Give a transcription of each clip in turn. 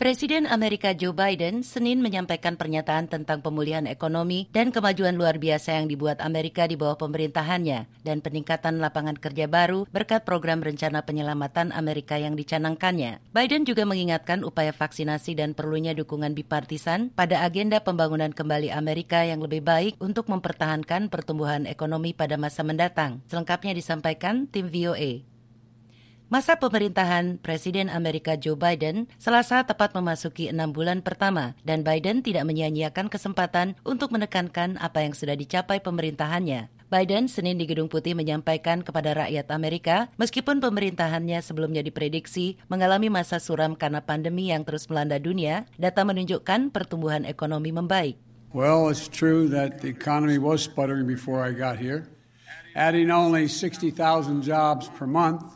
Presiden Amerika Joe Biden Senin menyampaikan pernyataan tentang pemulihan ekonomi dan kemajuan luar biasa yang dibuat Amerika di bawah pemerintahannya dan peningkatan lapangan kerja baru berkat program rencana penyelamatan Amerika yang dicanangkannya. Biden juga mengingatkan upaya vaksinasi dan perlunya dukungan bipartisan pada agenda pembangunan kembali Amerika yang lebih baik untuk mempertahankan pertumbuhan ekonomi pada masa mendatang. Selengkapnya disampaikan tim VOA. Masa pemerintahan Presiden Amerika Joe Biden Selasa tepat memasuki 6 bulan pertama dan Biden tidak menyia-nyiakan kesempatan untuk menekankan apa yang sudah dicapai pemerintahannya. Biden Senin di Gedung Putih menyampaikan kepada rakyat Amerika meskipun pemerintahannya sebelumnya diprediksi mengalami masa suram karena pandemi yang terus melanda dunia, data menunjukkan pertumbuhan ekonomi membaik. Well, it's true that the economy was sputtering before I got here. Adding only 60,000 jobs per month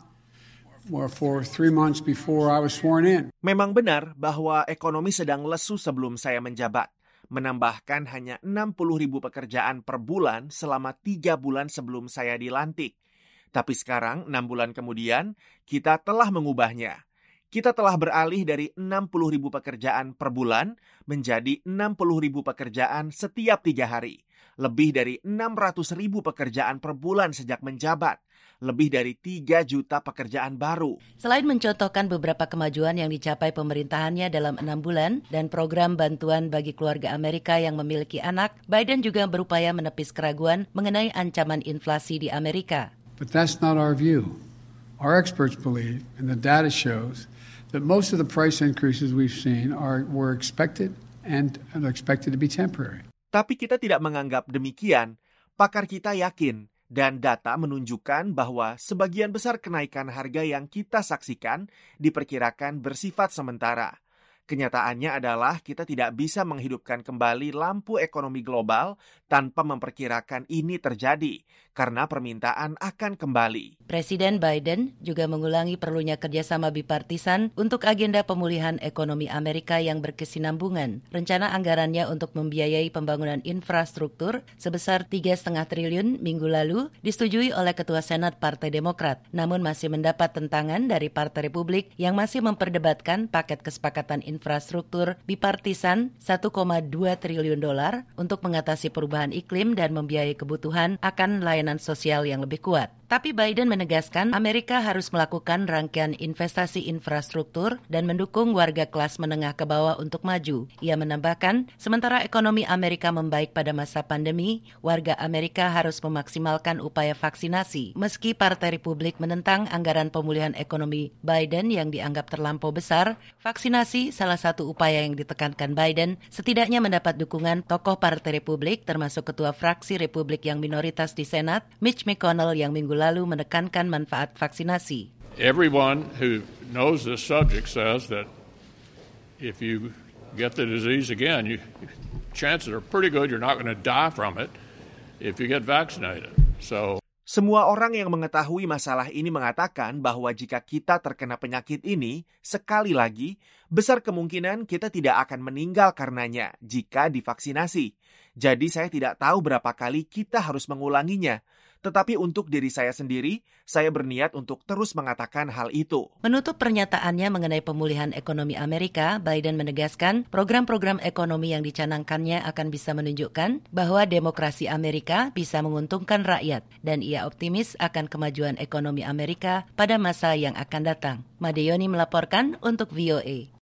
for 3 months before I was sworn in. Memang benar bahwa ekonomi sedang lesu sebelum saya menjabat. Menambahkan hanya 60.000 pekerjaan per bulan selama 3 bulan sebelum saya dilantik. Tapi sekarang, 6 bulan kemudian, kita telah mengubahnya. Kita telah beralih dari 60.000 pekerjaan per bulan menjadi 60.000 pekerjaan setiap 3 hari. Lebih dari 600.000 pekerjaan per bulan sejak menjabat. Lebih dari 3 juta pekerjaan baru. Selain mencontohkan beberapa kemajuan yang dicapai pemerintahannya dalam 6 bulan dan program bantuan bagi keluarga Amerika yang memiliki anak, Biden juga berupaya menepis keraguan mengenai ancaman inflasi di Amerika. But that's not our view. Our experts believe, and the data shows, that most of the price increases we've seen were expected and are expected to be temporary. Tapi kita tidak menganggap demikian. Pakar kita yakin dan data menunjukkan bahwa sebagian besar kenaikan harga yang kita saksikan diperkirakan bersifat sementara. Kenyataannya adalah kita tidak bisa menghidupkan kembali lampu ekonomi global tanpa memperkirakan ini terjadi, karena permintaan akan kembali. Presiden Biden juga mengulangi perlunya kerjasama bipartisan untuk agenda pemulihan ekonomi Amerika yang berkesinambungan. Rencana anggarannya untuk membiayai pembangunan infrastruktur sebesar 3,5 triliun minggu lalu disetujui oleh Ketua Senat Partai Demokrat, namun masih mendapat tentangan dari Partai Republik yang masih memperdebatkan paket kesepakatan infrastruktur bipartisan $1,2 triliun untuk mengatasi perubahan iklim dan membiayai kebutuhan akan layanan sosial yang lebih kuat. Tapi Biden menegaskan Amerika harus melakukan rangkaian investasi infrastruktur dan mendukung warga kelas menengah ke bawah untuk maju. Ia menambahkan, sementara ekonomi Amerika membaik pada masa pandemi, warga Amerika harus memaksimalkan upaya vaksinasi. Meski Partai Republik menentang anggaran pemulihan ekonomi Biden yang dianggap terlampau besar, vaksinasi salah satu upaya yang ditekankan Biden setidaknya mendapat dukungan tokoh Partai Republik termasuk Ketua Fraksi Republik yang minoritas di Senat, Mitch McConnell yang minggu lalu menekankan manfaat vaksinasi. Everyone who knows this subject says that if you get the disease again, chances are pretty good you're not going to die from it if you get vaccinated. Semua orang yang mengetahui masalah ini mengatakan bahwa jika kita terkena penyakit ini, sekali lagi, besar kemungkinan kita tidak akan meninggal karenanya jika divaksinasi. Jadi saya tidak tahu berapa kali kita harus mengulanginya. Tetapi untuk diri saya sendiri, saya berniat untuk terus mengatakan hal itu. Menutup pernyataannya mengenai pemulihan ekonomi Amerika, Biden menegaskan program-program ekonomi yang dicanangkannya akan bisa menunjukkan bahwa demokrasi Amerika bisa menguntungkan rakyat dan ia optimis akan kemajuan ekonomi Amerika pada masa yang akan datang. Madeyoni melaporkan untuk VOA.